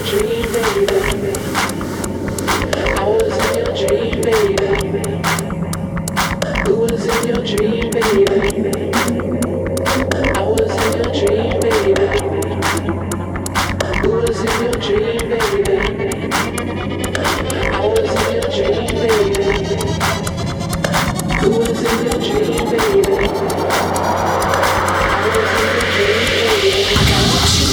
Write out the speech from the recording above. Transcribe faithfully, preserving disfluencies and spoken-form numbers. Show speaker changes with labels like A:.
A: dream, baby. I was in your dream, baby. Who was in your dream, baby? I was in your dream, baby. Who was in your dream, baby? I was in your dream, baby. Who was in your dream, baby? I was in your dream, baby.